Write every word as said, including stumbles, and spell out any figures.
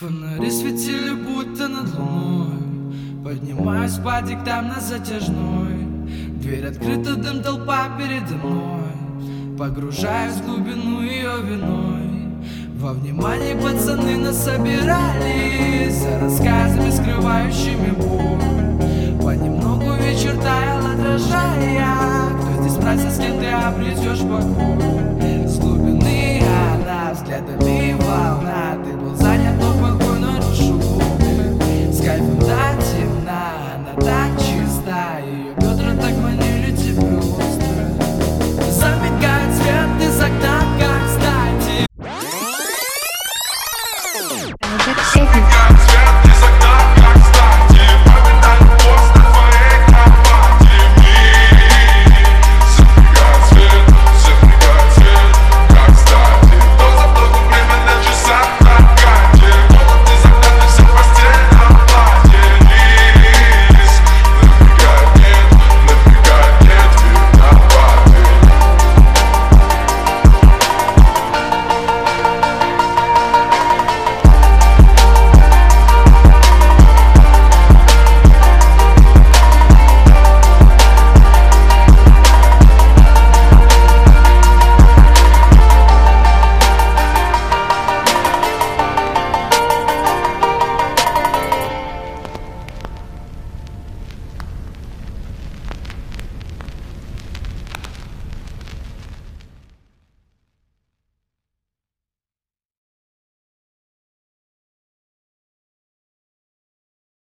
Фонари светили будто над луной. Поднимаюсь по диктам на затяжной. Дверь открыта, дым, толпа передо мной. Погружаюсь в глубину ее виной. Во внимании пацаны нас собирались за рассказами, скрывающими боль. Понемногу вечер таял, отражая, кто здесь мразь, с кем ты обретешь покой. С глубины она взглядами волна. Ты был занят, но покой нарушил глубины. С кайфом до темна, она так чиста. Ее бедра так манили тебе остро. Замигает свет из окна, как кстати. Project Satan.